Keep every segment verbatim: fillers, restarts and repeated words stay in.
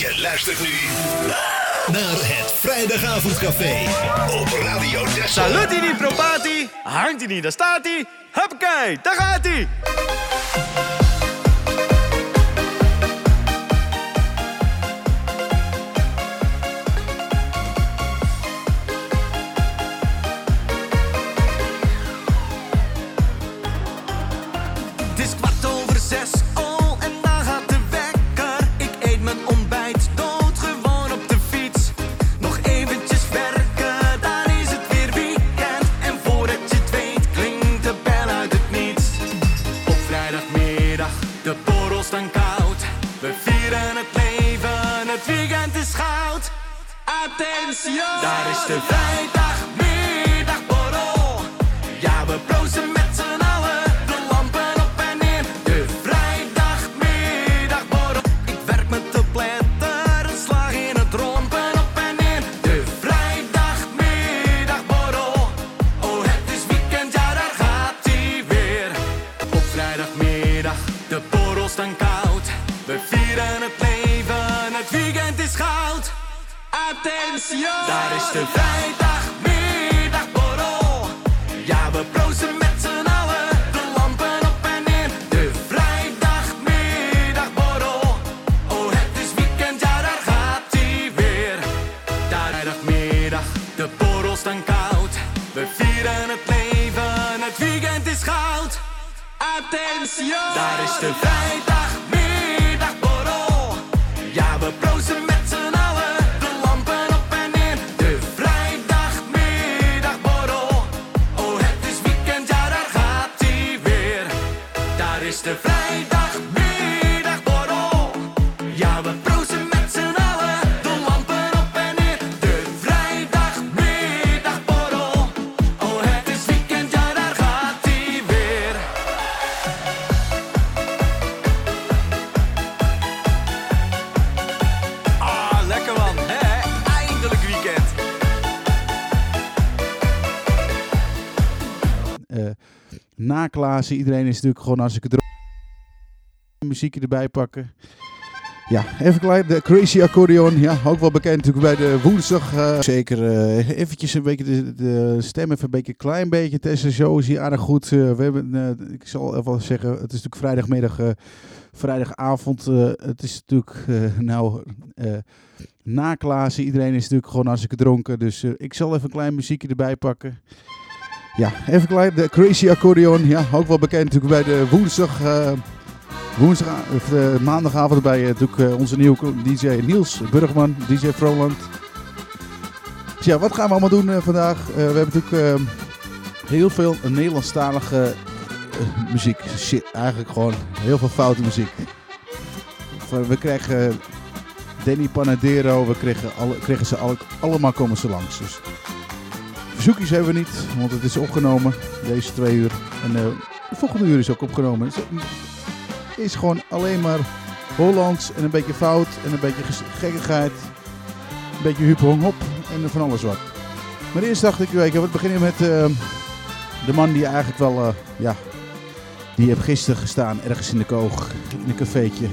Je luistert nu naar het Vrijdagavondcafé op Radio Texel. Saluti di propati, hangt hij niet, daar staat hij. Huppakee, daar gaat hij. Daar is de vrijdagmiddagborrel. Ja, we proosten met z'n allen, de lampen op en neer. De vrijdagmiddagborrel. Ik werk met de pletter, een slag in het rompen op en neer. De vrijdagmiddagborrel. Oh, het is weekend, ja, daar gaat ie weer. Op vrijdagmiddag, de borrels staan koud. We vieren het leven, het weekend is goud. Attention! Daar is de vrijdagmiddagborrel. Ja, we proosten met z'n allen, de lampen op en neer. De vrijdagmiddagborrel. Oh, het is weekend, ja, daar gaat ie weer. Daar vrijdagmiddag, de borrels staan koud. We vieren het leven, het weekend is goud. Attention! Daar is de vrijdagmiddagborrel. Ja, we proosten met z'n allen. De vrijdagmiddagborrel. Ja, we proosten met z'n allen, de lampen op en neer. De vrijdagmiddagborrel. Oh, het is weekend, ja, daar gaat ie weer. Ah, lekker man, hè? Eindelijk weekend. Uh, na Klaassen, iedereen is natuurlijk gewoon hartstikke druk. Muziekje erbij pakken. Ja, even klein, de Crazy Accordeon. Ja, ook wel bekend natuurlijk bij de woensdag. Uh, zeker uh, eventjes een beetje de, de stem even een beetje klein beetje testen. Zo is hier aardig goed. Uh, we hebben, uh, ik zal even zeggen, het is natuurlijk vrijdagmiddag, uh, vrijdagavond. Uh, het is natuurlijk, uh, nou, uh, na Klaassen. Iedereen is natuurlijk gewoon hartstikke dronken. Dus uh, ik zal even een klein muziekje erbij pakken. Ja, even klein, de Crazy Accordeon. Ja, ook wel bekend natuurlijk bij de woensdag. Uh, Woensdag, of, uh, maandagavond bij uh, uh, onze nieuwe D J Niels Burgman, D J Froland. Dus ja, wat gaan we allemaal doen uh, vandaag? Uh, we hebben natuurlijk uh, heel veel Nederlandstalige uh, muziek. Shit, eigenlijk gewoon heel veel foute muziek. We kregen uh, Danny Panadero, we kregen, alle, kregen ze alle, allemaal komen ze langs. Dus verzoekjes hebben we niet, want het is opgenomen, deze twee uur. En uh, de volgende uur is ook opgenomen. Dus, is gewoon alleen maar Hollands en een beetje fout en een beetje gekkigheid. Een beetje hup hong hop en van alles wat. Maar eerst dacht ik, weet je, we beginnen met uh, de man die eigenlijk wel, uh, ja, die heeft gisteren gestaan ergens in de koog, in een cafeetje.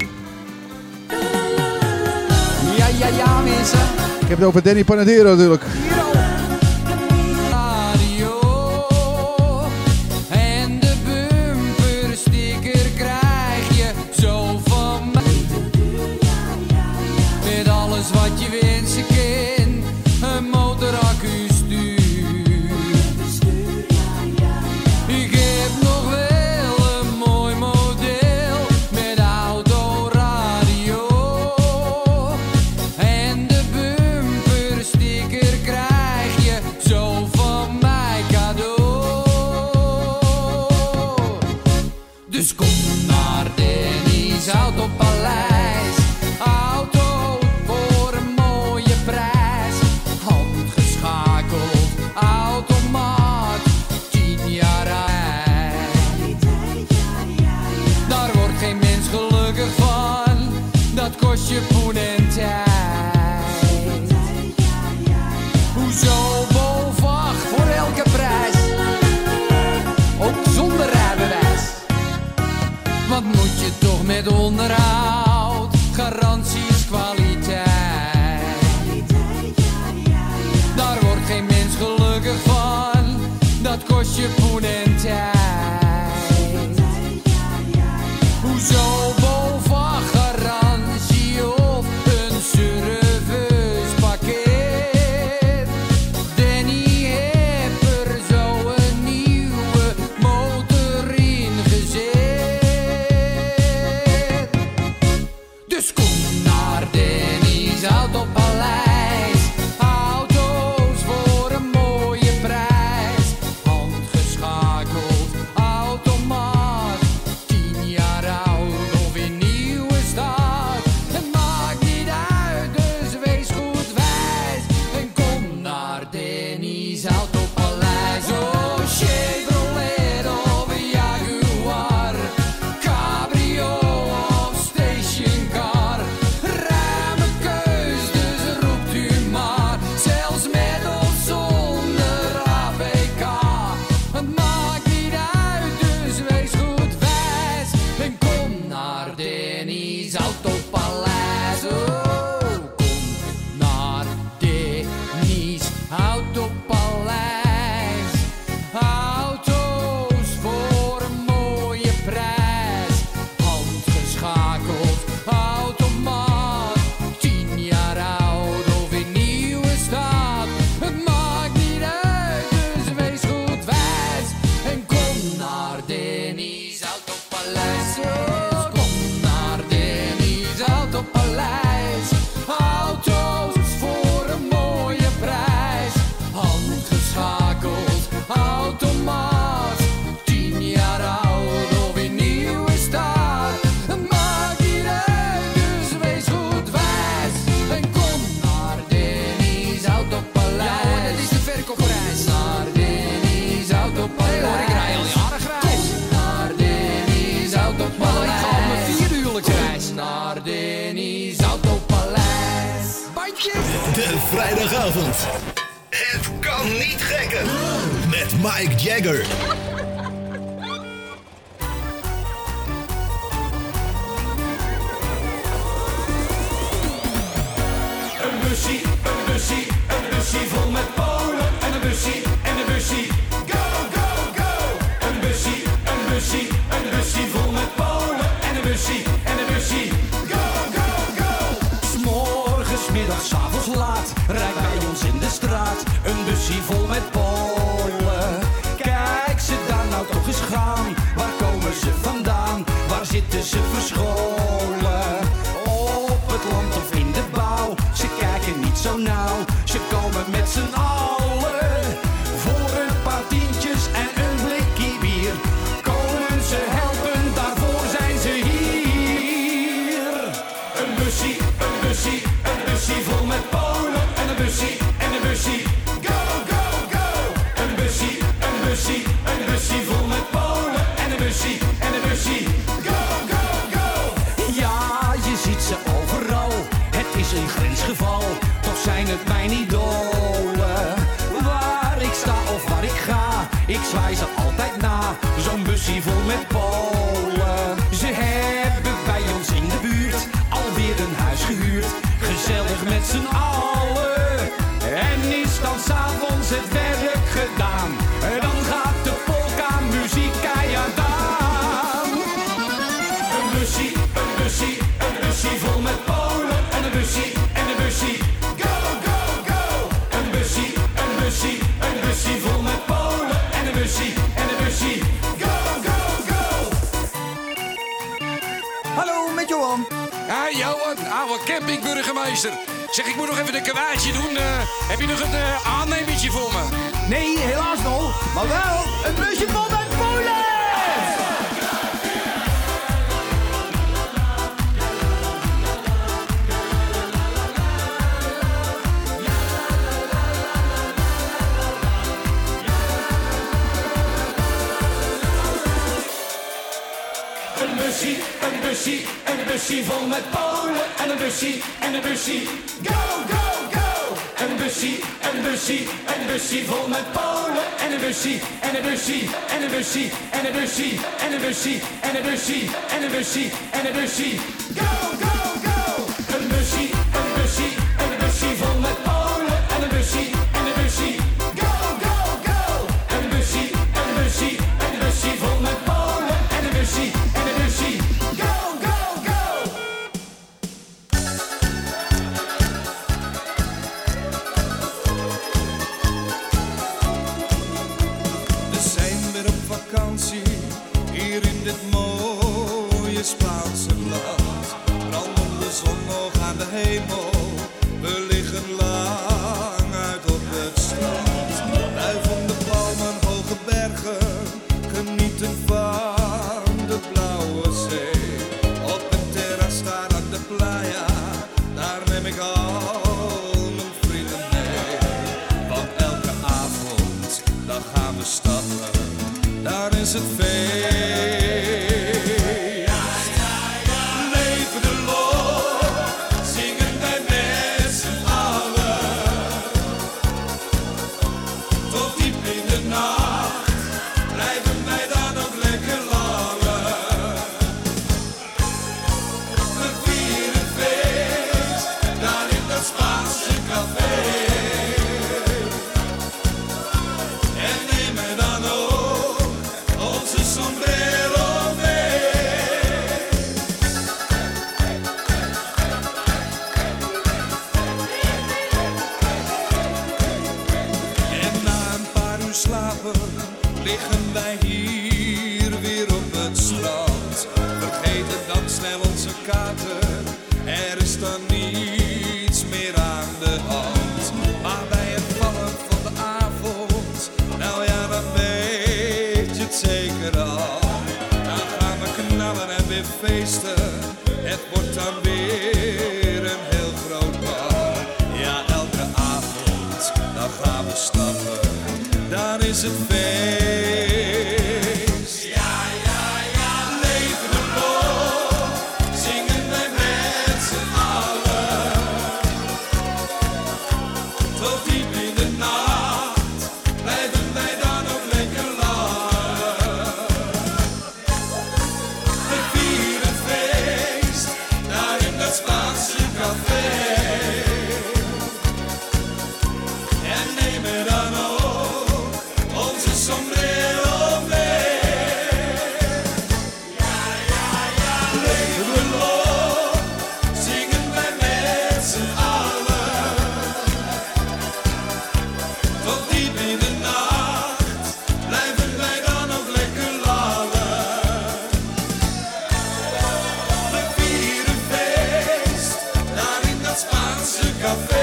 Ja, ja, ja, mensen. Ik heb het over Danny Panadero natuurlijk. Wat je wensen kind, een motoraccu stuur. Ik heb nog wel een mooi model met autoradio. En de bumpersticker krijg kost je poen en tijd. Hoezo boven garantie of een servicepakket? Danny heeft er zo een nieuwe motor in gezet. Dus kom naar Danny's Autopaleis. Auto's voor een mooie prijs. Handgeschakeld, automaat. Tien jaar oud of in nieuwe staat. Het maakt niet uit, dus wees goed wijs. En kom naar Danny's Autopaleis. Oh, Chevrolet of Jaguar. Cabrio of stationcar. Ruime keus, dus roept u maar. Zelfs met of zonder A P K. Het maakt niet uit, dus wees goed wijs. En kom naar Danny's Autopaleis. Oh, kom naar Danny's Autopaleis. Auto's voor een mooie prijs. Handgeschakeld, automaat. Tien jaar oud of in nieuwe staat. Het maakt niet uit, dus wees goed wijs. En kom naar Danny's Autopaleis. Oh, kom naar Danny's Autopaleis. Auto's voor een mooie prijs. Handgeschakeld, automaat. Tien jaar oud of in nieuwe staat. Het maakt niet uit, dus wees goed wijs. En kom naar Danny's Autopaleis. Ja, dat is de verkoopprijs. Naar Danny's Autopaleis. Hoor, ik rij al jaren grijs. Kom naar Danny's Autopaleis. Ik ga op mijn vierde huwelijksreis. Naar Danny's Autopaleis. Bandjes. De vrijdagavond. Het kan niet gekker. Met Mike Jagger. Een bussie, een bussie, een bussie vol met Polen. En een bussie, en een bussie, go, go, go. Een bussie, een bussie, een bussie vol met Polen. En een bussie, en een bussie, go, go, go. 's Morgens, middags, 's avonds laat, rijdt bij ons in de straat. Een bussie vol met Polen. Kijk ze daar nou toch eens gaan. Waar komen ze vandaan? Waar zitten ze verscholen? Op het land of in de bouw, ze kijken niet zo nauw. Ze komen met z'n allen voor een paar tientjes en een blikje bier. Komen ze helpen, daarvoor zijn ze hier. Een bussie, een bussie, een bussie vol met Polen. En een bussie, en een bussie, go, go, go. Een bussie, een bussie, een bussie vol met Polen. En een bussie, en een bussie, go, go, go. Ja, je ziet ze overal. Het is een grensgeval, toch zijn het mijn idolen. Waar ik sta of waar ik ga, ik zwaai ze altijd na. Zo'n bussie vol met Polen. Ze hebben bij ons in de buurt alweer een huis gehuurd. Gezellig met z'n allen. En is dan 's avonds het werk gedaan, dan gaat de polka muziek keihard aan. Een bussie, een bussie, een bussie vol met Polen. En een bussie, en een bussie, go, go, go. Een bussie, een bussie, een bussie vol met Polen. En een bussie, en een bussie, go, go, go. Hallo, met Johan. Hey Johan, oude campingburgemeester. Zeg, ik moet nog even een kwaadje doen. Uh, heb je nog een uh, aannemertje voor me? Nee, helaas nog. Maar wel een busje vol met Polen. Een bussie, een bussie, een bussie vol met Polen. En een bussie, en een bussie, go, go, go. Een bussie, een bussie, een bussie vol met Polen. En een bussie, en een bussie, en een bussie, en een bussie, en een bussie, en een bussie, en een bussie, en een bussie, go, go, go. Een bussie, een bussie, een bussie vol met Polen. En een bussie, en een bussie, go, go, go. Een bussie, vakantie hier in dit mooie Spaanse land. Brandende zon nog aan de hemel, we liggen lang uit op het strand. Wuivende palmen, hoge bergen, genieten van de blauwe zee. Op een terras staan aan de playa, daar neem ik al mijn vrienden mee. Want elke avond, dan gaan we stappen, daar is het feest. Leven de lol, zingen wij met z'n allen. Tot diep in de nacht, blijven wij dan ook lekker langer. We vieren feest, daar in dat Spaanse café. En nemen dan ook onze sombrero mee. En na een paar uur slapen liggen wij hier weer op het strand. Vergeten dan snel onze kaarten, er is dan niets meer aan de hand. Maar bij het vallen van de avond, nou ja, dan weet je het zeker al. Dan gaan we knallen en weer feesten, het wordt dan weer een heel groot bal. Ja, elke avond, dan gaan we stappen, dan is het feest. Ja, ja, ja, leven de lol, zingen wij met z'n allen. Tot diep in de nacht, blijven wij dan ook lekker langer. We vieren feest, daar in dat Spaanse café. En nemen dan ook onze sombrero mee. Ja, ja, ja, leven we lol, zingen wij met z'n allen. Tot diep in de nacht, blijven wij dan ook lekker langer. We vieren feest, daar in dat Spaanse café.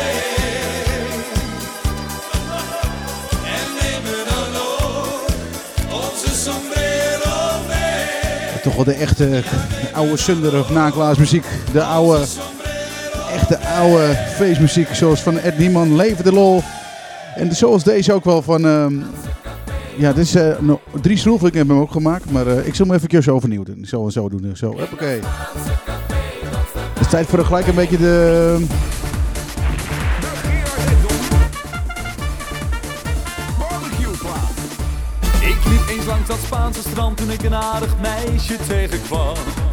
En nemen dan ook onze sombrero mee. Toch wel de echte oude Sunder of naklaasmuziek. De oude, echte oude feestmuziek zoals van Ed Niemann, Leven de Lol. En zoals deze ook wel van... ehm, ja, dit is uh, no, Dries Roelvink hebben hem ook gemaakt. Maar uh, ik zal hem even overnieuw doen. Ik zal hem zo doen. Zo, hoppakee. Het is tijd voor gelijk een beetje de... Ik liep eens langs dat Spaanse strand toen ik een aardig meisje tegenkwam.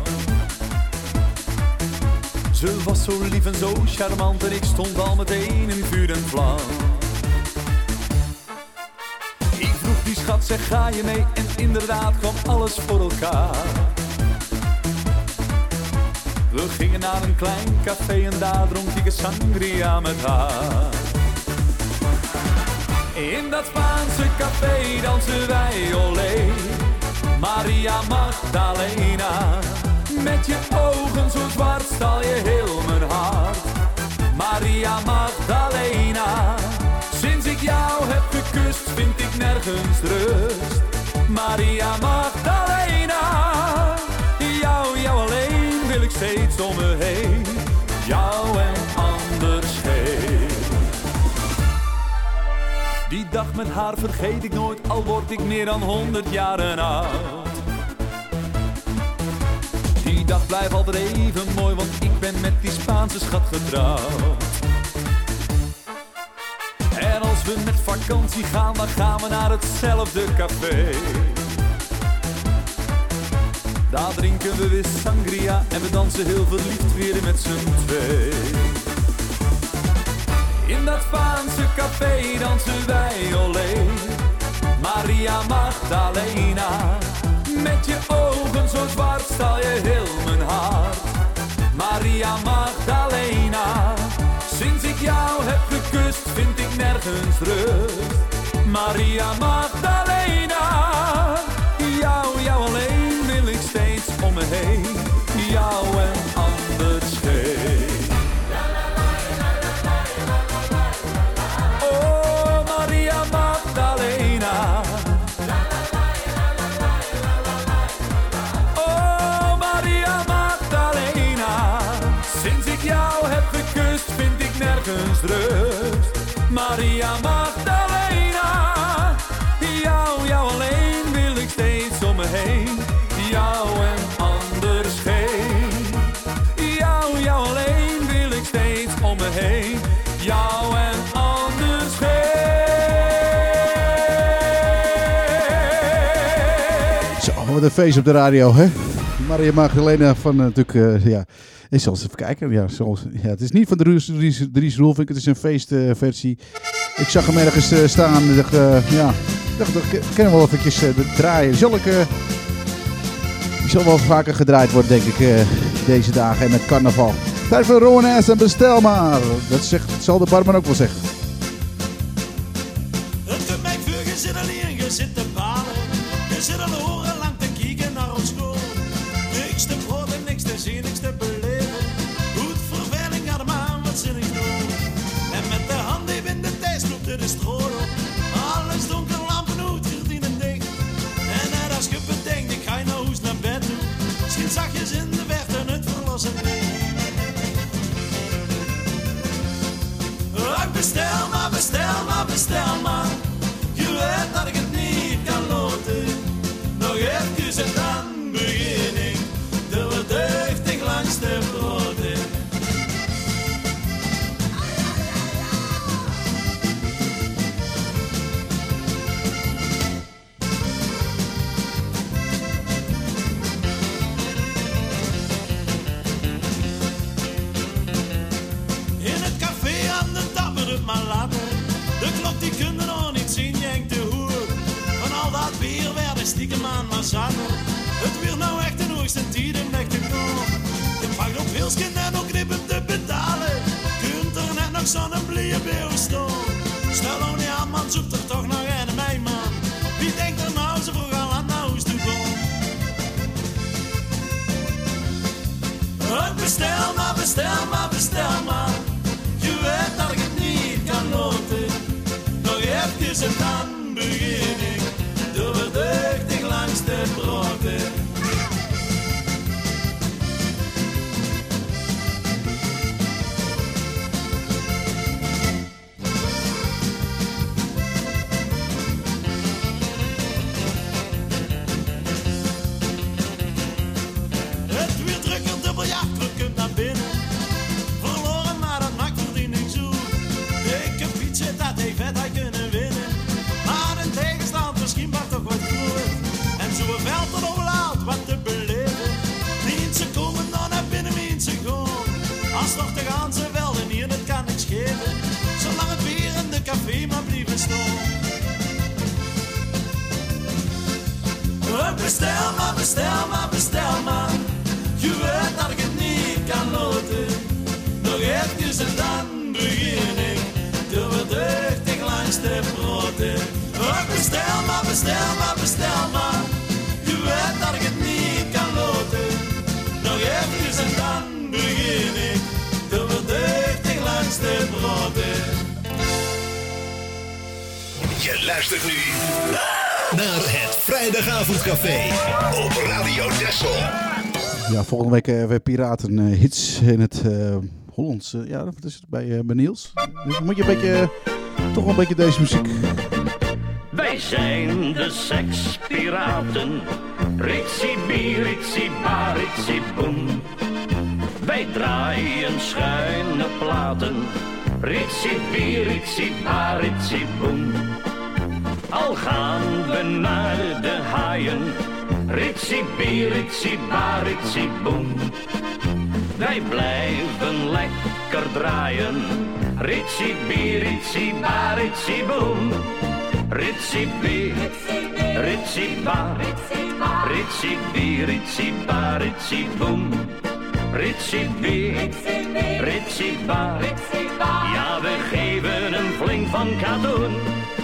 Ze was zo lief en zo charmant en ik stond al meteen in vuur en vlam. Ik vroeg die schat, zeg ga je mee? En inderdaad kwam alles voor elkaar. We gingen naar een klein café en daar dronk ik een sangria met haar. In dat Spaanse café dansen wij olé, Maria Magdalena. Met je ogen zo zwart stal je heel mijn hart, Maria Magdalena. Sinds ik jou heb gekust vind ik nergens rust, Maria Magdalena. Jou, jou alleen wil ik steeds om me heen, jou en anders geen. Die dag met haar vergeet ik nooit, al word ik meer dan honderd jaren oud. Die dag blijft altijd even mooi, want ik ben met die Spaanse schat getrouwd. En als we met vakantie gaan, dan gaan we naar hetzelfde café. Daar drinken we weer sangria en we dansen heel verliefd weer met z'n twee. In dat Spaanse café dansen wij olé, Maria Magdalena. Met je ogen zo zwart stal je heel mijn hart, Maria Magdalena. Sinds ik jou heb gekust vind ik nergens rust, Maria Magdalena. Wat een feest op de radio, hè? Maria Magdalena van uh, natuurlijk, uh, ja... Ik zal eens even kijken. Ja, zoals, ja, het is niet van Dries, Dries, Dries Roelvink, het is een feestversie. Uh, ik zag hem ergens uh, staan en dacht, uh, ja... Ik dacht, ik kan hem wel eventjes uh, draaien. Zal ik... Uh, die zal wel vaker gedraaid worden, denk ik, uh, deze dagen en met carnaval. Tijd voor Rowan S. en Bestel maar. Dat, zegt, dat zal de barman ook wel zeggen. Het doet mij vuur, je zit alleen, je zit te balen. Je zit al horen lang te kijken naar ons school. Niks te groot en niks te zien, niks te beleven. Goed verveling gaat hem aan, wat zin ik doen. En met de hand even in de tijd stopt er de stroom. Alles donker, lampen uit, gordijnen dicht. En net als je bedenkt, ik ga je nou hoes naar bed doen. Schiet zachtjes in de verte en het verlossen licht. Bestel maar, bestel maar, bestel maar. Je weet dat ik het niet kan loten. Nog even en dan begin ik. De verdeugdig langs de broden. In het café aan de tafel het maar laten. De klok die kunnen nog niet zien, jengt de hoer. Van al dat bier werden stiekem aan maar zaten. Het weer nou echt de hoogste tijd om weg te komen. Je pakt op wilsken en ook knippen te betalen. Kunt er net nog zo'n blije beeuw staan. Stel nou niet aan man, zoekt er toch nog een mij man. Wie denkt er nou zo vroeg al aan naar huis toe komen? Bestel maar, bestel maar, bestel maar. Je weet dat ik het niet kan loten. Nog even en dan begin ik. Door verdeugdig langs de broden. Het weer drukker, dubbel ja, druk naar binnen. Verloren, maar dat maakt verdiening zo. Dikke fietsen, dat heeft vet, hij kunnen winnen. Maar een tegenstand misschien maar toch wat groeit. En zo'n veld er overlaat wat te beleven. Niet ze komen dan naar binnen, niet ze gaan. Als toch te gaan ze wel en hier, dat kan niks geven. Zolang het bier in de café maar blijven staan. Bestel maar, bestel maar, bestel maar. Je weet dat ik het niet kan loten. Nog even en dan begin ik. Door verdeugdig langs de broden. Bestel maar, bestel maar, bestel maar. Je weet dat ik het niet kan loten. Nog even en dan begin ik. Door verdeugdig langs de broden. Je luistert nu naar het Vrijdagavondcafé op Radio Texel. Ja, volgende week uh, weer Piraten uh, hits in het uh, Hollands. Uh, ja, dat is het bij, uh, bij Niels. Dus moet je een beetje, uh, toch wel een beetje deze muziek. Wij zijn de sekspiraten. Ritsie bi, ritsie ba, ritsie boem. Wij draaien schuine platen. Ritsie bi, ritsie ba, ritsie boem. Al gaan we naar de haaien. Ritsie bi, ritsie ba, ritsie boem. Wij blijven lekker draaien. Ritsie bi, ritsie ba, ritsie boem. Ritsie bi, ritsie ba, ritsie bi, ritsie ba, ritsie boem. Ritsie bi, ritsie ba, ja we geven een flink van katoen.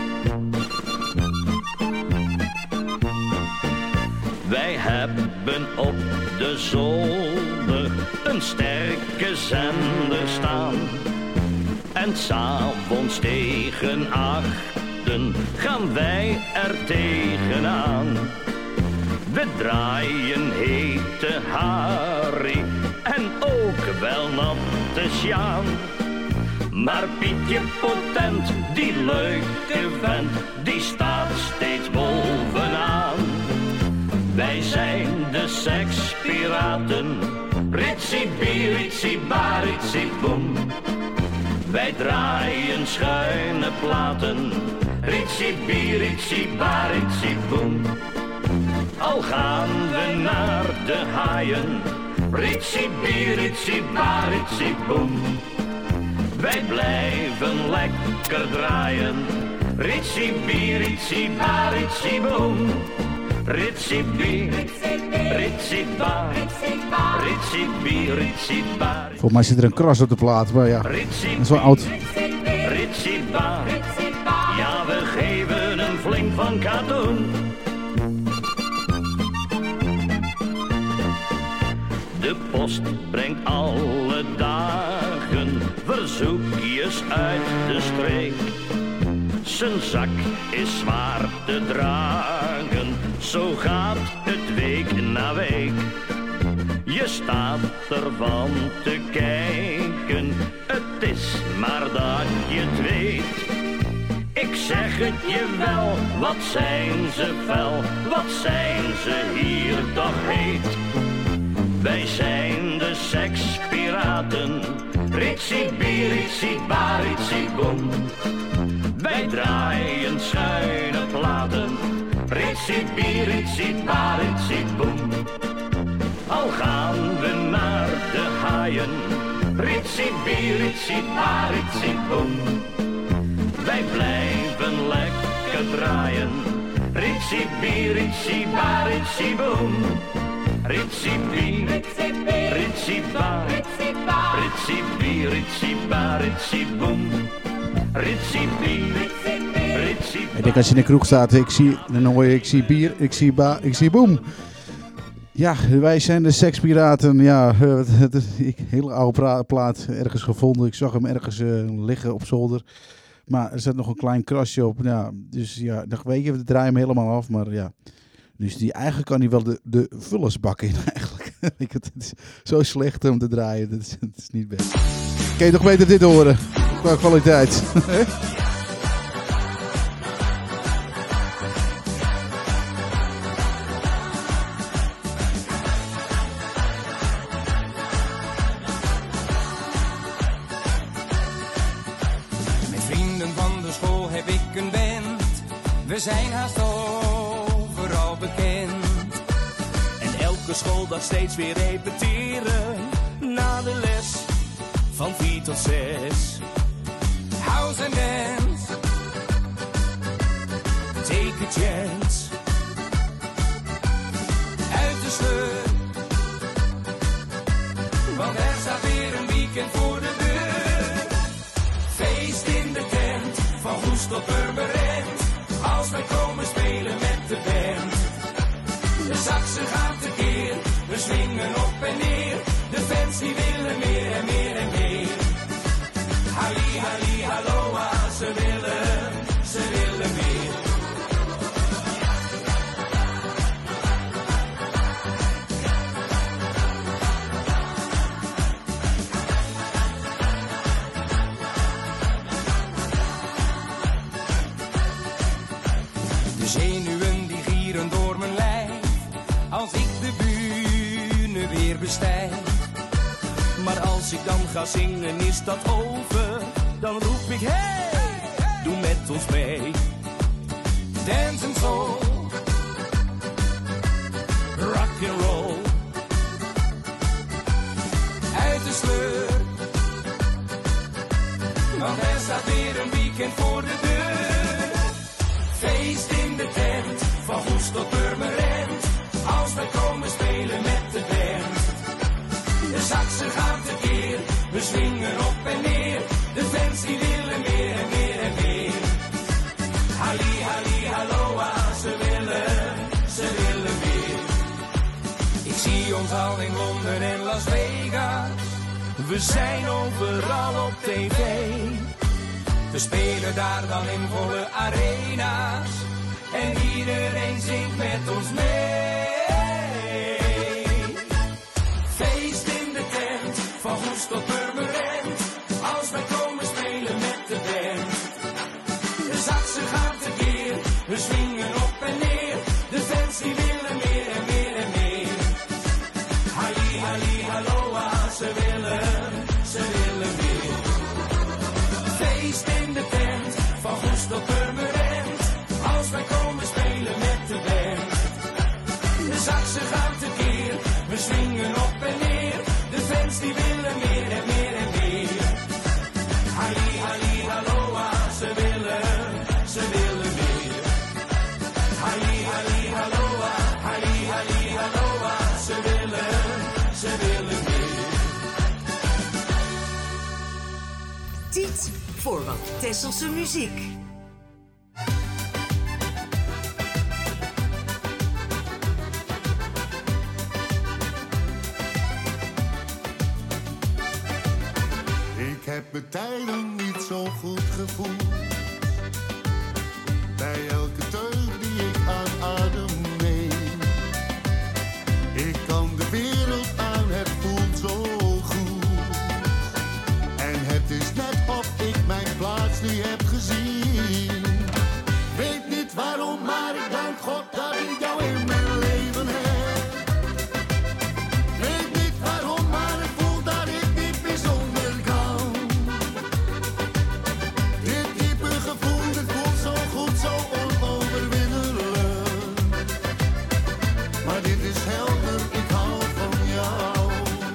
Wij hebben op de zolder een sterke zender staan. En 's avonds tegen achten gaan wij er tegenaan. We draaien hete Harry en ook wel natte Sjaan. Maar Pietje Potent, die leuke vent, die staat steeds bovenaan. Wij zijn de sekspiraten, ritsie bi, ritsie ba, ritsie boem. Wij draaien schuine platen, ritsie bi, ritsie ba, ritsie boem. Al gaan de haaien. Ritsie, bier, ritsie, ba, ritsie, boem. Wij blijven lekker draaien. Ritsie, bier, ritsie, ba, ritsie, boem. Ritsie, bier, ritsie, ba, ritsie, bier, ritsie, ba. Volgens mij zit er een kras op de plaat, maar ja, dat is wel oud. Ritsie, ba, ja, we geven een flink van katoen. De post brengt alle dagen verzoekjes uit de streek. Zijn zak is zwaar te dragen, zo gaat het week na week. Je staat ervan te kijken, het is maar dat je het weet. Ik zeg het je wel, wat zijn ze fel, wat zijn ze hier toch heet. Wij zijn de sekspiraten, ritsie, bier, ritsie, ba, ritsie, boem. Wij draaien schuine platen, ritsie, bier, ritsie, ba, ritsie, boem. Al gaan we naar de haaien, ritsie, bier, ritsie, ba, ritsie, boem. Wij blijven lekker draaien, ritsie, bier, ritsie, ba, ritsie, boem. Ritsie, bier, ritsie, ba, ritsie, bier, ritsie, ba, ritsie, boem. Ritsie, bier, ritsie, ba. Ik denk als je in de kroeg staat, ik zie, dan hoor je, ik zie bier, ik zie ba, ik zie boem. Ja, wij zijn de sekspiraten. Ja, het is een hele oude plaat, ergens gevonden. Ik zag hem ergens uh, liggen op zolder. Maar er zat nog een klein krasje op. Ja, dus ja, dan weet je, we draaien hem helemaal af. Maar ja, dus die, eigenlijk kan hij wel de, de vullersbak in eigenlijk. Het is zo slecht om te draaien, dat is, dat is niet best. Kun je toch beter dit horen, qua kwaliteit. We zijn haast overal bekend. En elke schooldag steeds weer repeteren. Na de les van vier tot zes. House and dance. Take a chance. Uit de sleur. Want er staat weer een weekend voor de deur. Feest in de tent. Van Goes tot Purmerend. Als wij komen spelen met de band. De saxen gaan tekeer, we swingen op en neer. De fans die willen meer en meer en meer. Halli, halli, halloa, ze willen, ze willen meer. Zenuwen die gieren door mijn lijf, als ik de bühne weer bestijg. Maar als ik dan ga zingen is dat over, dan roep ik hey, doe met ons mee. Dance and soul, rock and roll. Uit de sleur, want er staat weer een weekend voor de deur. Feest in de tent, van Goes tot Purmerend. Als wij komen spelen met de band. De saxen gaan tekeer, we swingen op en neer. De fans die willen meer en meer en meer. Halli, halli, halloa, ze willen, ze willen meer. Ik zie ons al in Londen en Las Vegas. We zijn overal op tv. We spelen daar dan in volle arena's. En iedereen zingt met ons mee. Feest in de tent, van Goes tot Purmerend. Als wij komen spelen met de band. De saxen gaan tekeer, we swingen op en neer. De fans die willen meer en meer en meer. Halli, halli, halloa, ze willen, ze willen meer. Feest in de tent, van Goes tot Purmerend. Als wij komen spelen met de band. De saxen gaan tekeer, Tijd voor wat Tesselse muziek. Ik heb mijn tijden niet zo goed gevoeld. Bij elke teug die ik aan adem neem. Ik kan de wereld aan, het voelt zo goed. En het is net of ik mijn plaats nu heb gezien. Weet niet waarom, maar ik dank God dat ik jou in mijn leven heb. Weet niet waarom, maar ik voel dat ik niet meer zonder kan. Dit diepe gevoel, dit voelt zo goed, zo onoverwinnelijk. Maar dit is helder, ik hou van jou.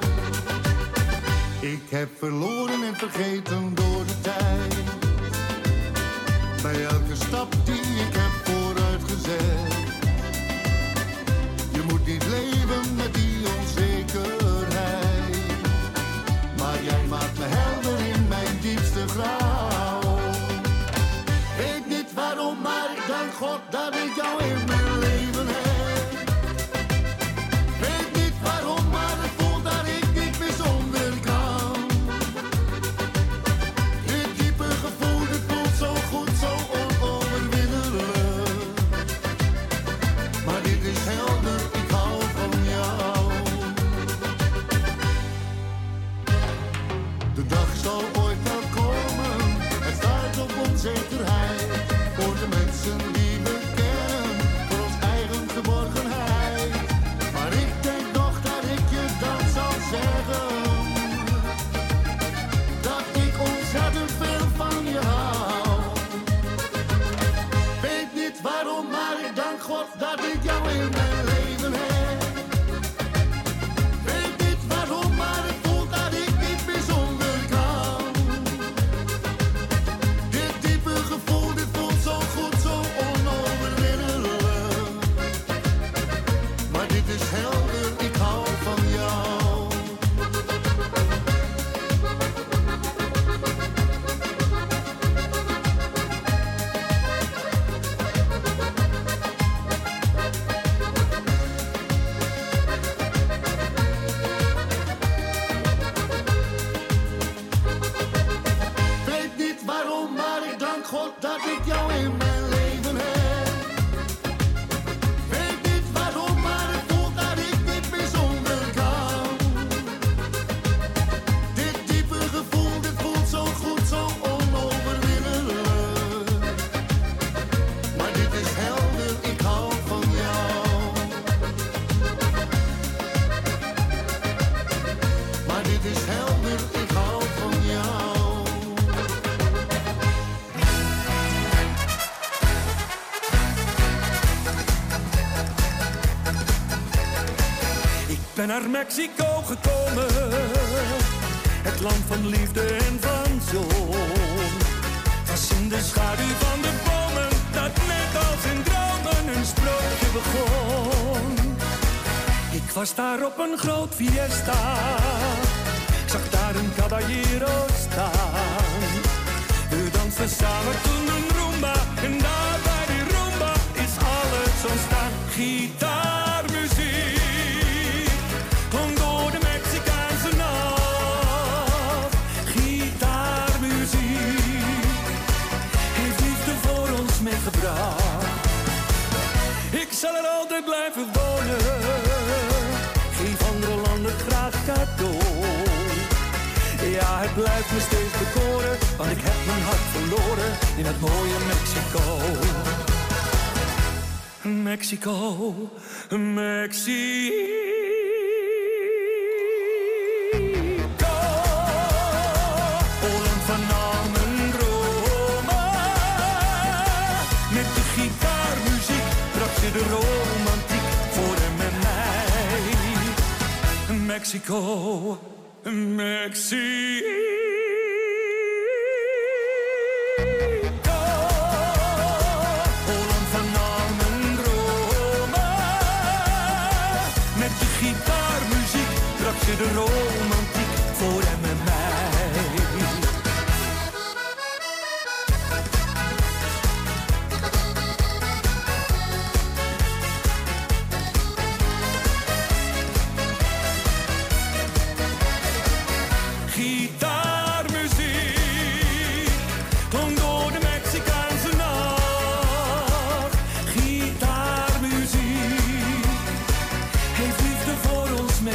Ik heb verloren en vergeten door de tijd. Bij elke stap die ik heb vooruitgezet. Je moet niet leven met die onzekerheid. Maar jij maakt me helder in mijn diepste grauw. Weet niet waarom, maar ik dank God dat ik jou in mijn leven heb. Weet niet waarom, maar ik voel dat ik niet meer zonder kan. Dit diepe gevoel, dit voelt zo goed, zo onoverwinnelijk. Maar dit is helder, ik hou van jou. De dag zal ooit wel komen, het staat op onzekerheid. Voor de mensen die we kennen, voor ons eigen geborgenheid. Maar ik denk nog dat ik je dan zal zeggen, dat ik ontzettend veel van je hou. Weet niet waarom, maar ik dank God dat ik jou in mijn leven heb. Weet niet waarom, maar ik voel dat ik niet meer zonder kan. Dit diepe gevoel, dit voelt zo goed, zo onoverwinnelijk. Maar dit is helder, ik hou van jou. Weet niet waarom, maar ik dank God dat ik jou in mijn leven heb. Weet niet waarom, maar ik voel dat ik niet meer zonder kan. Dit diepe gevoel, dit voelt zo goed, zo onoverwinnelijk. Maar dit is helder, ik hou van jou. Maar dit is helder, ik hou van jou. Ik ben naar Mexico gekomen, het land van liefde en van zon. Was in de schaduw van de bomen, dat net als in dromen een sprookje begon. Ik was daar op een groot fiesta, ik zag daar een caballero staan. We dansten samen toen een rumba, en daar bij die rumba is alles ontstaan. Gitaarmuziek klonk door de Mexicaanse nacht. Gitaarmuziek heeft liefde voor ons meegebracht. Ik zal er altijd blijven wonen, geef andere landen graag cadeau. Ja, het blijft me steeds bekoren, want ik heb mijn hart verloren in het mooie Mexico. Mexico, Mexico. O land van naam en Roma. Met de gitaarmuziek bracht ze de romantiek voor hem en mij. Mexico, Mexico. De romantiek voor hem en mij.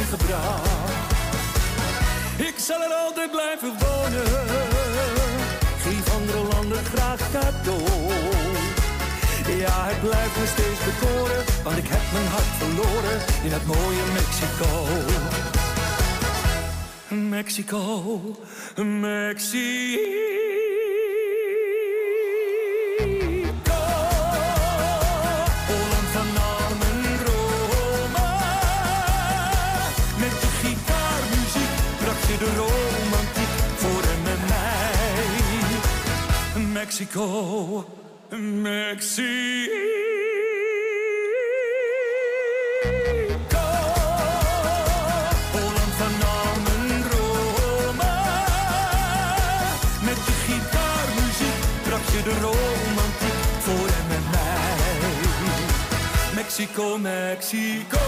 gebracht. Ik zal er altijd blijven wonen, geef andere landen graag cadeau. Ja, het blijft me steeds bekoren, want ik heb mijn hart verloren in het mooie Mexico. Mexico, Mexico. Holland van armen Roma. Met je gitaarmuziek bracht je de romantiek voor hem en mij. Mexico, Mexico. Holland van armen Roma. Met je gitaarmuziek bracht je de romantiek voor hem en mij. Mexico, Mexico.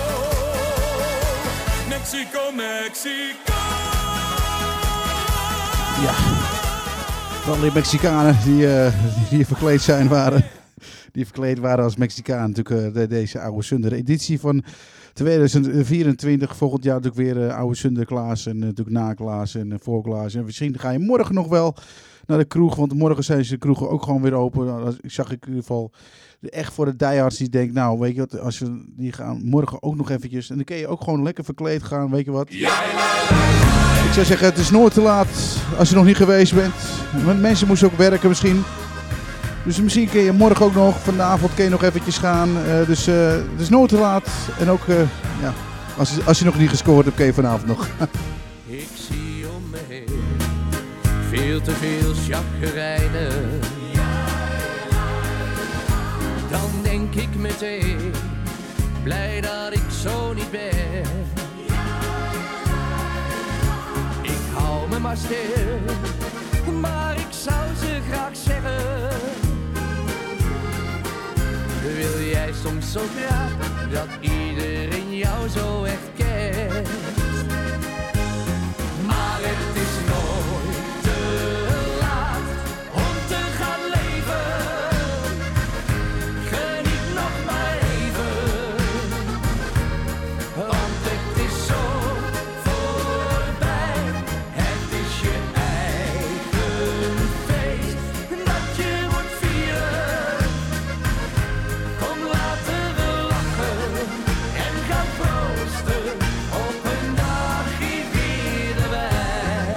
Mexico, Mexico. Ja. Van die Mexicanen die, uh, die verkleed zijn waren. Die verkleed waren als Mexicaan. Natuurlijk uh, de, deze Oude Zunder editie van tweeduizend vierentwintig. Volgend jaar natuurlijk weer uh, Oude Zunder Klaas. En uh, natuurlijk na Klaas en uh, voor Klaas. En misschien ga je morgen nog wel naar de kroeg. Want morgen zijn ze de kroegen ook gewoon weer open. Nou, ik zag ik in ieder geval echt voor de diehards die denkt, nou weet je wat, als je die gaan morgen ook nog eventjes. En dan kun je ook gewoon lekker verkleed gaan, weet je wat. Ik zou zeggen, het is nooit te laat als je nog niet geweest bent. Want mensen moesten ook werken misschien. Dus misschien kun je morgen ook nog, vanavond kun je nog eventjes gaan. Uh, dus uh, het is nooit te laat. En ook, uh, ja, als, als je nog niet gescoord hebt, kun je vanavond nog. Ik zie om me heen veel te veel chagrijnen. Dan denk ik meteen, blij dat ik zo niet ben. Ik hou me maar stil, maar ik zou ze graag zeggen. Wil jij soms zo graag dat iedereen jou zo echt kent? Maar het is nooit te laat om te gaan leven. Geniet nog maar even, want het is zo voorbij. Het is je eigen feest dat je moet vieren. Kom, laten we lachen en gaan proosten op een dagje weer erbij.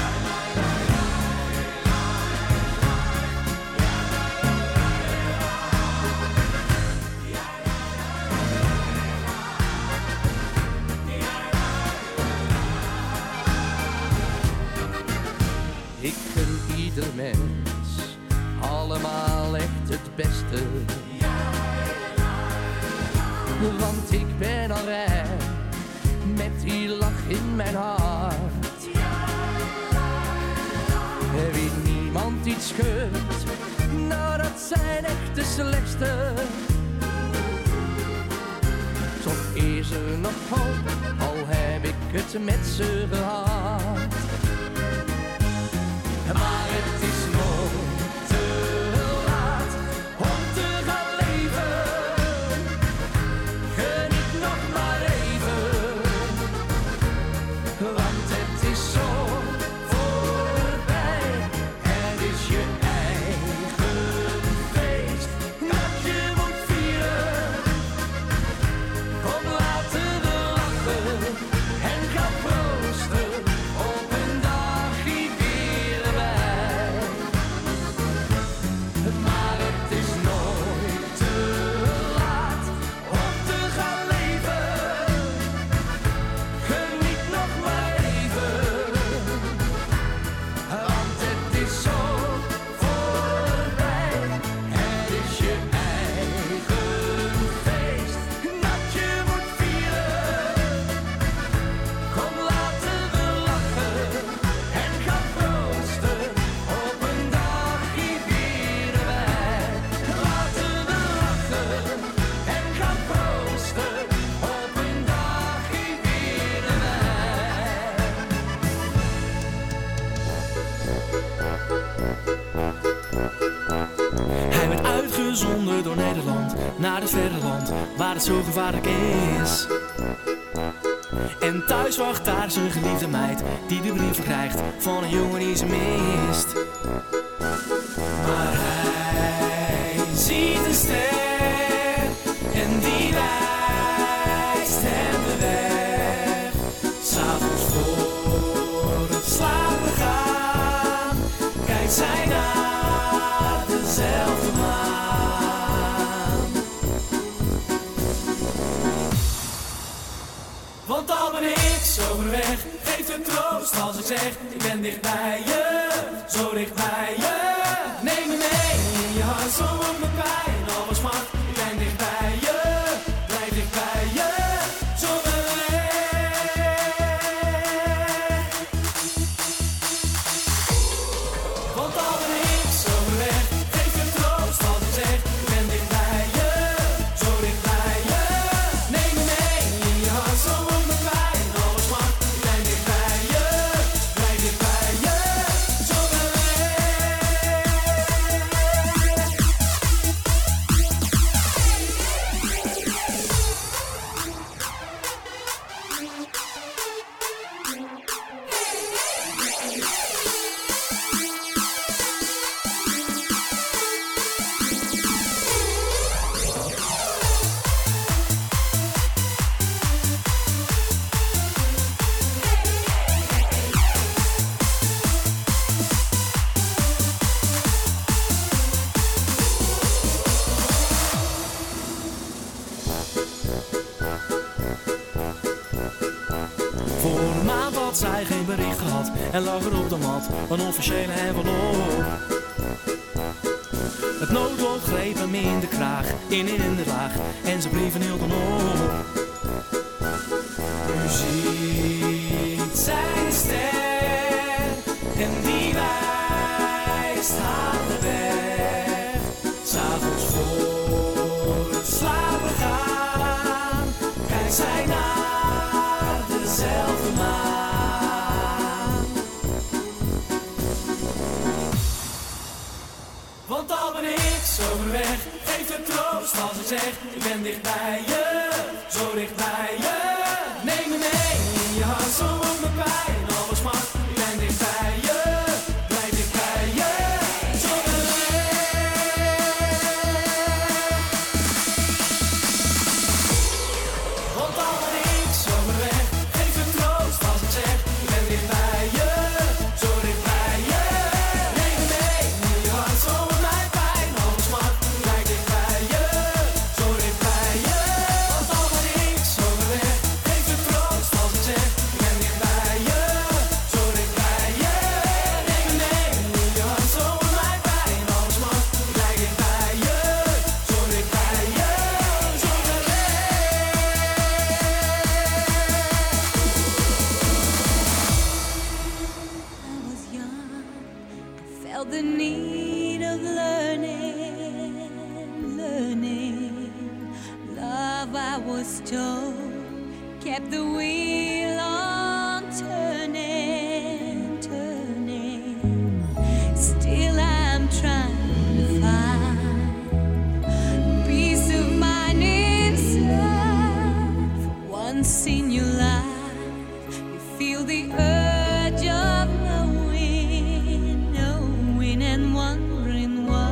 Ik gun ieder mens allemaal echt het beste. Want ik ben al rijk met die lach in mijn hart. Er weet niemand iets schudt, nou dat zijn echt de slechtste. Toch is er nog hoop, al heb ik het met ze gehad. Maar het is nooit te laat om te gaan leven. Geniet nog maar even, want het is zo voorbij. Het is je eigen feest dat je moet vieren. Kom, laten we lachen en gaan proosten op een dagje weer erbij. Maar het is nooit te laat om te gaan leven. Geniet nog maar even, want het is zo voorbij. Het is je eigen feest dat je moet vieren. Kom, laten we lachen en gaan proosten op een dagje weer erbij. Laten we lachen en gaan proosten op een dagje weer erbij. Hij werd uitgezonden door Nederland naar het verre land waar het zo gevaarlijk is. En thuis wacht daar zijn geliefde meid, die de brief krijgt van een jongen die ze mist. Maar hij ziet een ster en die wijst hem de weg. 'S Avonds voor het slapen gaan, kijkt zij naar dezelfde maan. Want al ben ik zo ver weg, geeft het troost als ik zeg, ik ben dicht bij je, zo dicht bij je. Neem me mee in je hart, zo om mijn pijn, al was smart, ik ben dicht bij je, blijf dicht bij je, zo ver weg. Want al ben ik zo ver weg, geeft het troost als ik zeg, ik ben dicht bij je, zo dicht bij je. Neem me mee in je hart, zo om mijn pijn, al was smart, ik ben dicht bij je, blijf dicht bij je, zo ver weg. Voor een maand had zij geen bericht gehad en lag er op de mat een officiële envelop. Het noodlot greep hem in de kraag, in in de laag en zijn brieven hielden op. U ziet zijn ster en die wijst haar de weg. 'S Avonds voor het slapen gaan, kijkt zij naar dezelfde maan. Want al ben ik zo ver weg, geeft het troost als ik zeg, ik ben dicht bij je, zo dicht bij je. Neem me mee in je hart, zo om mijn pijn, al was smart, ik ben dicht bij je, blijf dicht bij je, zo ver weg. Want al ben ik zo ver weg, geeft het troost als ik zeg, ik ben dicht bij je, zo dicht bij je. Neem me mee in je hart, zo om mijn pijn, al was smart, ik ben dicht bij je, zo dicht bij je. Want al ben ik zo ver weg, geeft het troost als ik zeg, ik ben dicht bij je, zo dicht bij je. Neem me mee in je hart, zo om mijn pijn, al was smart, ik ben dicht bij je, zo dicht bij je, zo ver weg. I was young, I felt the need of learning, learning. Love, I was told, kept the wheel on turning, turning. Still I'm trying to find peace of mind inside. For once in your life, you feel the urge of knowing, knowing and wondering why.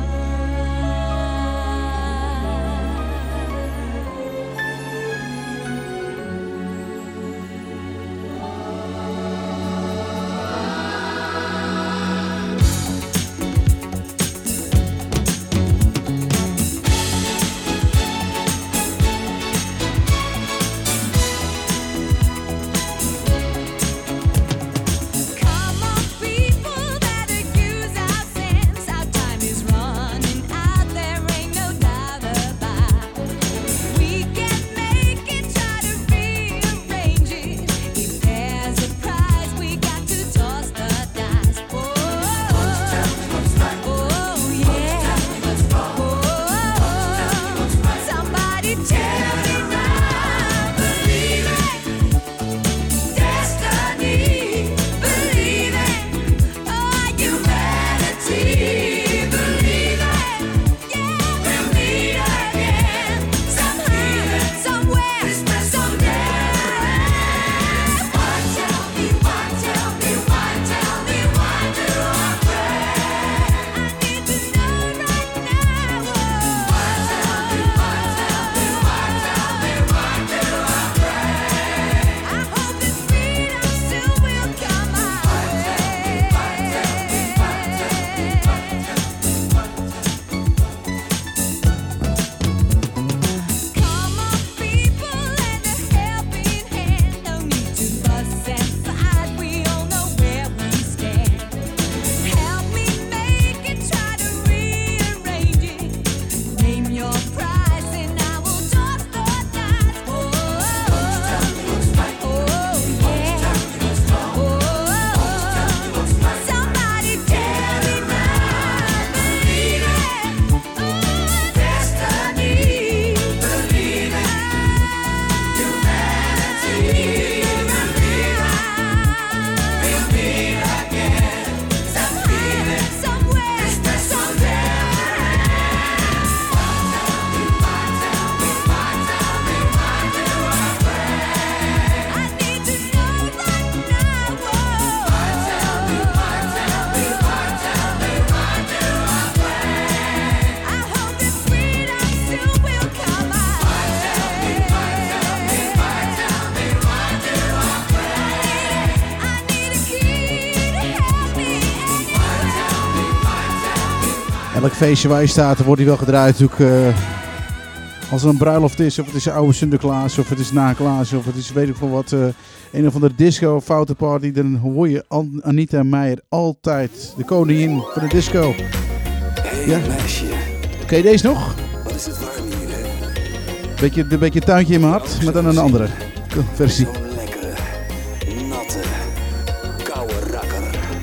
Elk feestje waar je staat, wordt hij wel gedraaid. Ook, uh, als er een bruiloft is, of het is oude Sinterklaas, of het is na Klaas, of het is weet ik veel wat. Uh, een of andere disco, foute party. Dan hoor je An- Anita Meijer altijd. De koningin van de disco. Hey ja. meisje. Ken je deze nog? Wat is het warm hier, hè? Beetje, een beetje tuintje in mijn hart, maar dan een andere versie. Zo'n lekkere, natte, koude rakker.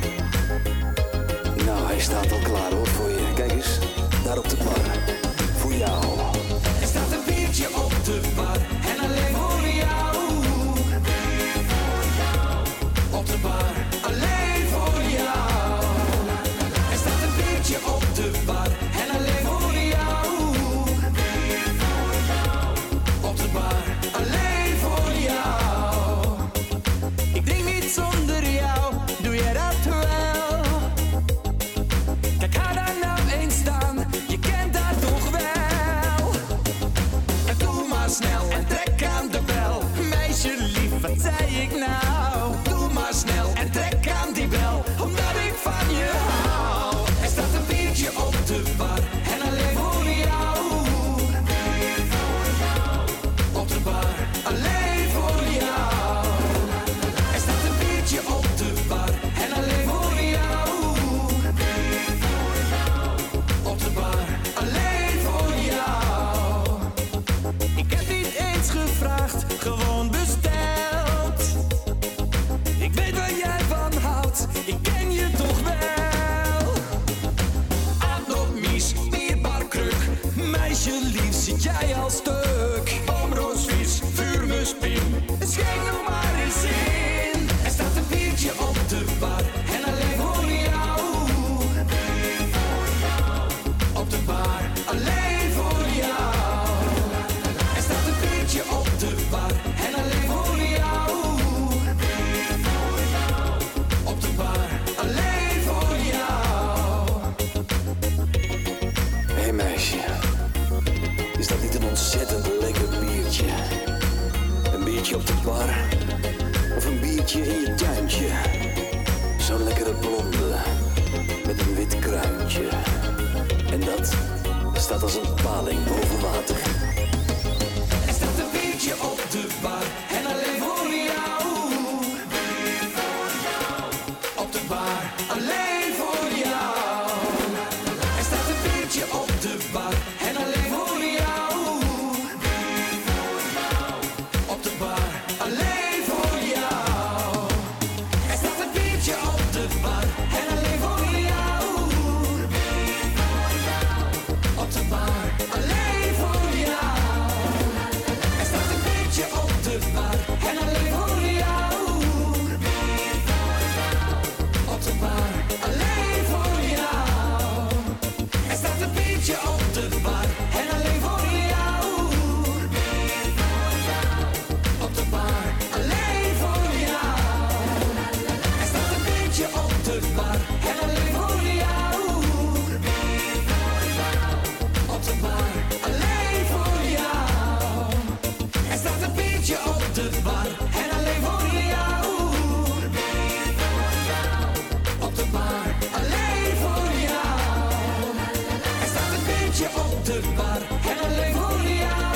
Nou, hij staat al klaar hoor voor je. Kijk eens, daar op de bar. Voor jou. Er staat een biertje op de bar en alleen voor jou. Op de bar, alleen voor jou. Er staat een biertje op de bar en alleen voor jou. Op de bar, alleen voor jou. Ik drink niet zonder jou, doe jij dat wel? Kijk, ga daar nou eens staan, je kent dat toch wel. En doe maar snel en trek aan de bel. Meisje lief, wat zei ik nou? Doe maar snel en trek aan die bel, omdat ik van je hou. Er staat een biertje op de bar en alleen voor jou. Op de bar, alleen voor jou. Er staat een biertje op de bar en alleen voor jou. Op de bar, alleen voor jou. Ik heb niet eens gevraagd, gewoon besteld. Ik weet waar jij van houdt, ik ken je toch wel. Adopmies, bierbarkruk, meisje lief, zit jij al stuk. Omroosvis, vuurmuspin, schenk nog maar eens in. Er staat een biertje op de bar en alleen voor jou. Op de bar, alleen voor jou. Er staat een biertje op de bar en alleen voor jou. Op de bar, alleen voor jou. Hé hey meisje, is dat niet een ontzettend lekker biertje? Een biertje op de bar, of een biertje in je tuintje? Zo'n lekkere blonde, met een wit kruintje. En dat staat als een paling boven water. Er staat een biertje op de bar en alleen voor jou. Op de bar, alleen voor jou. Er staat een biertje op de bar en alleen voor jou. Op de bar, alleen voor jou. Er staat een biertje op de bar en alleen voor jou. Op de bar, alleen voor jou. Er staat een biertje op de bar en alleen voor jou. Op de bar, alleen voor jou. Er staat een biertje op de bar en alleen voor jou. Op de bar, alleen voor jou. Er staat een biertje op de bar en alleen voor jou. Op de bar, alleen voor jou. Er staat een biertje op de bar en alleen voor jou. Op de bar, alleen voor jou. Er staat een biertje op de bar en alleen voor jou.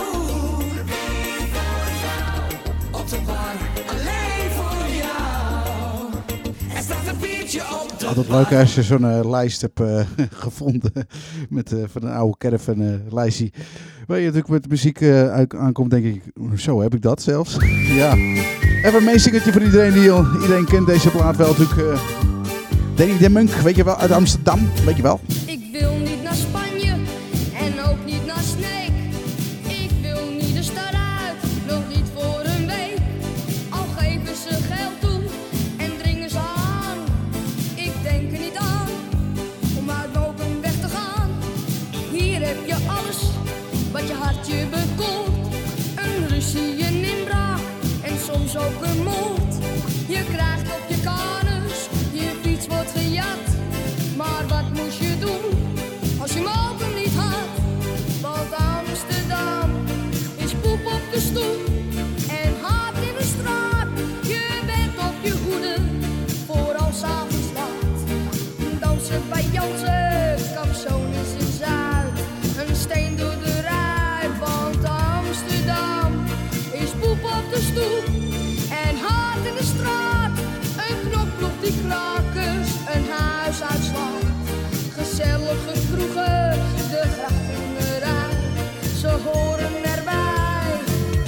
Op de bar, alleen voor jou. Er staat een biertje op de Altijd leuk als je zo'n uh, lijst hebt uh, gevonden met, uh, van een oude caravan uh, lijstje. Waar je natuurlijk met muziek uh, uit, aankomt, denk ik, zo heb ik dat zelfs. Ja. Even een meezingertje voor iedereen die al, iedereen kent deze plaat wel natuurlijk. Uh, Danny de Munk, weet je wel, uit Amsterdam, weet je wel. Ik wil niet naar Spanje en ook niet naar Sneek. Ik wil niet de stad uit, nog niet voor een week. Al geven ze geld toe en dringen ze aan. Ik denk er niet aan om uit Mokum weg te gaan. Hier heb je alles wat je hart je bekoelt. Een ruzie, een inbraak en soms ook een moord. Je krijgt op je kanus, je fiets wordt gejat. Maar wat moest je doen als je Mokum niet had? Want Amsterdam is poep op de stoep en haat in de straat. Je bent op je hoede voor als avonds laat. Dansen bij Jansen, Capzones in stoep. En hard in de straat, een knokploeg die krakers, een huis uitslaat. Gezellige kroegen, de grachtengerij, ze horen erbij.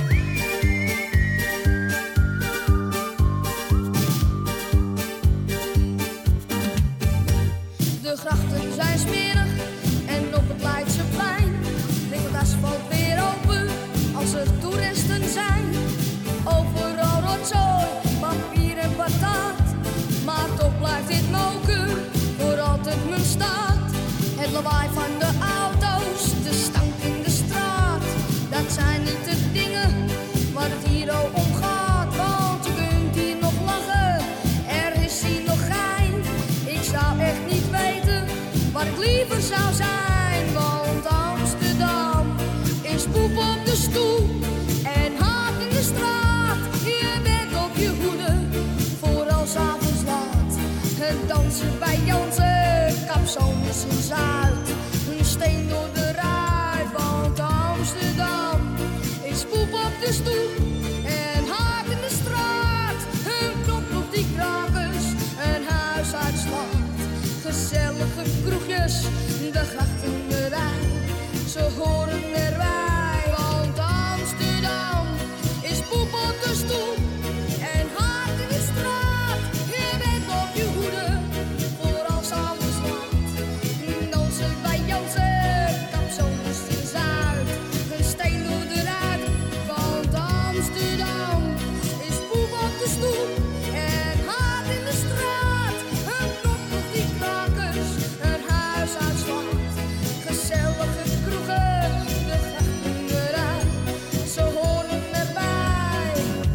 De grachten zijn smerig en op het Leidseplein ligt het asfalt weer open als er toeristen zijn. Overal rotzooi, papier en patat, maar toch blijft dit moken voor altijd mijn stad. Het lawaai van de auto's, de stank in de straat, dat zijn niet de dingen waar het hier om gaat. Want je kunt hier nog lachen, er is hier nog gein. Ik zou echt niet weten waar ik liever zou zijn. Want Amsterdam is poep op de stoep en haat in de straat. Je bent op je hoede, vooral 's avonds laat. Het dansen bij Jansen, kapzones in Zuid. Een steen door de ruit, want Amsterdam is poep op de stoep en haat in de straat. Een knop die krakers, een huis uitslaat. Gezellige kroegjes, de grachtengerij, ze horen erbij. Want Amsterdam is poep op de stoep en haat in de straat. Je bent op je hoede, vooral 's avonds laat. Dansen bij Jansen, kapzones in Zuid. Een steen door de ruit, want Amsterdam is poep op de stoep en haat in de straat. Een knop op die krakers, een huis uitslaat. Gezellige kroegen, de grachtengerij, ze horen erbij.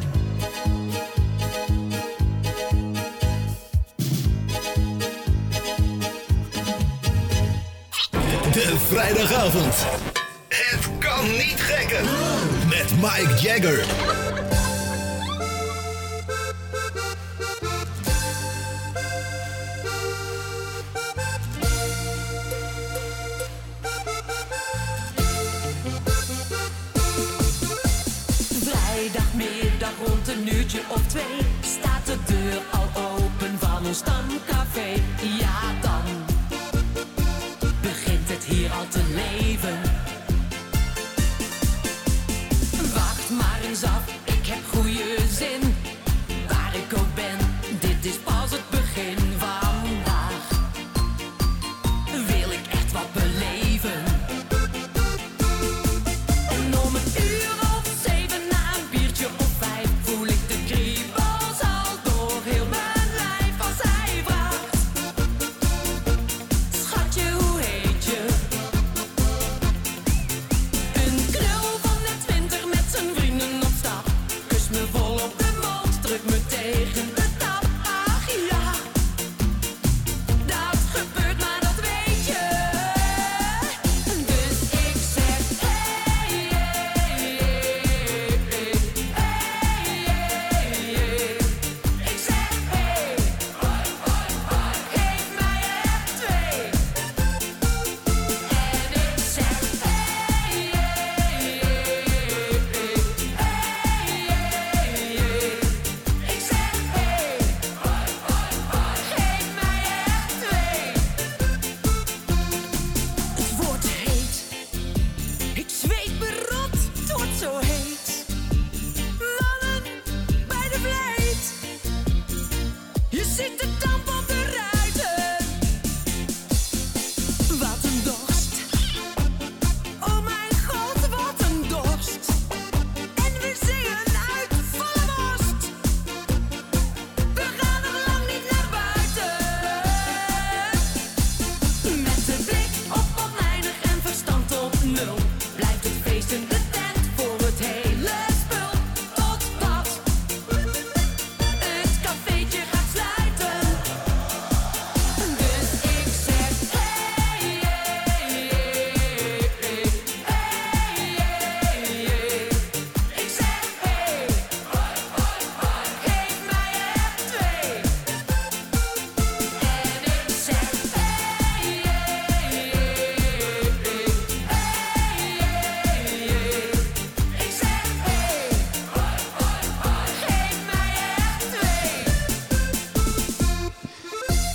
De vrijdagavond. Het kan niet gekker. Met Mike Jagger. Vrijdagmiddag rond een uurtje of twee staat de deur al open van ons stamcafé. Ja, dan begint het hier al te leven. Wacht maar eens af, ik heb goede zin. Waar ik ook ben, dit is pas het begin. Vandaag wil ik echt wat beleven. En om een uur of zeven na een biertje of vijf voel ik de kriebels al door heel mijn lijf als hij vraagt: schatje, hoe heet je? Een knul van net twintig met zijn vrienden op stap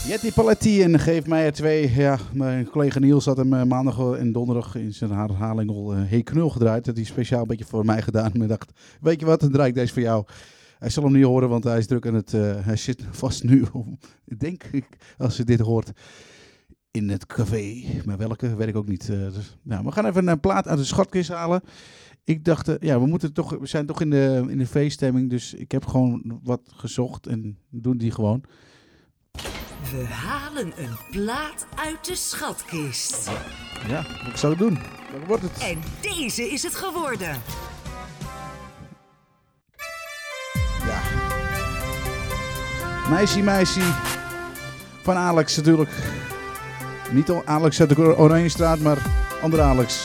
Jetty Paletti en Geef mij er twee. Ja, mijn collega Niels had hem uh, maandag en donderdag in zijn herhaling al uh, Hey Knul gedraaid. Dat hij speciaal een beetje voor mij gedaan. En ik dacht, weet je wat, dan draai ik deze voor jou. Hij zal hem niet horen, want hij is druk aan het... Uh, hij zit vast nu, denk ik, als hij dit hoort, in het café. Maar welke, weet ik ook niet. Uh, dus, nou, we gaan even een plaat uit de schatkist halen. Ik dacht, uh, ja, we, moeten toch, we zijn toch in de, in de feeststemming. Dus ik heb gewoon wat gezocht en doen die gewoon. We halen een plaat uit de schatkist. Ja, wat zou ik doen? Wat wordt het? En deze is het geworden. Ja. Meisje, meisje. Van Alex natuurlijk. Niet Alex uit de Oranjestraat, maar andere Alex.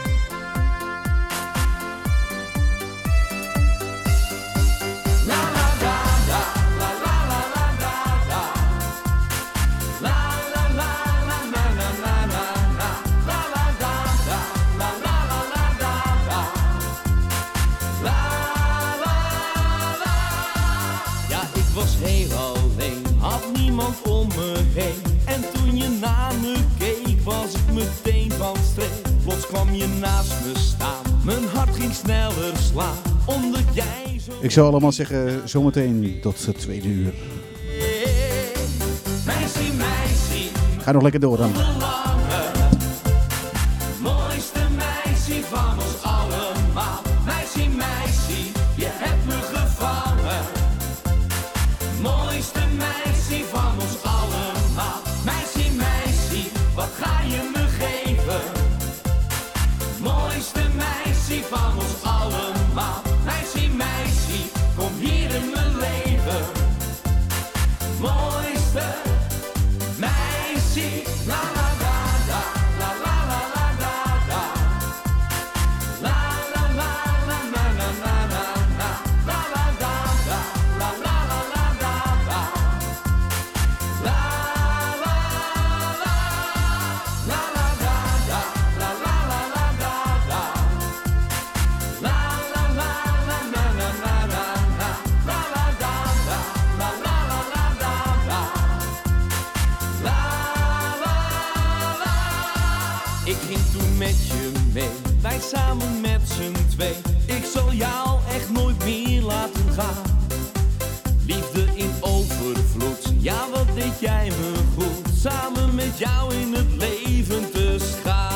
Om me heen. En toen je naar me keek, was ik meteen van streek. Plots kwam je naast me staan, mijn hart ging sneller slaan, omdat jij zo... Ik zou allemaal zeggen, zometeen tot het tweede uur. Meisje, meisje. Ga nog lekker door dan. Mooiste meisje van ons allemaal. Meisje, meisje, je hebt me gevangen. Mooiste meisje van ons allemaal. Meisje, meisje, wat ga je me geven? Mooiste meisje van ons allemaal. Meisje, meisje, kom hier in mijn leven. Mooiste meisje, la la la la, la la la la la la. La la la la la la la la la. La la la la la la la la la la. La la la la la la la la la la la la la. La la la la la la la la la. La la la la la la la la la la. La la la. Ik ging toen met je mee, wij samen met z'n twee. Ik zal jou echt nooit meer laten gaan. Liefde in overvloed, ja wat deed jij me goed. Samen met jou in het leven te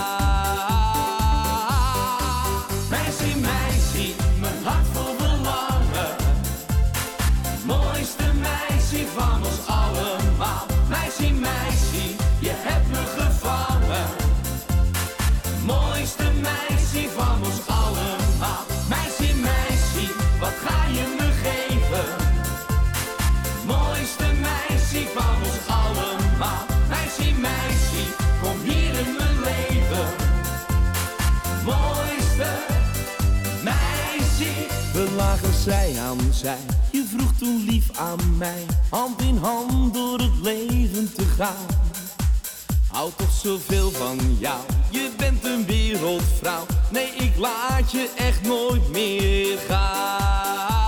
gaan. Meisje, meisje, mijn hart vol verlangen. Mooiste meisje van ons allemaal. Meisje, meisje, je hebt me gevangen. Mooiste meisje van ons allemaal. Meisje, meisje, wat ga je me geven? Mooiste meisje van ons allemaal. Meisje, meisje, kom hier in mijn leven. Mooiste meisje. We lagen zij aan zij, je vroeg toen lief aan mij. Hand in hand door het leven te gaan. Hou toch zoveel van jou, je bent een wereldvrouw. Nee, ik laat je echt nooit meer gaan.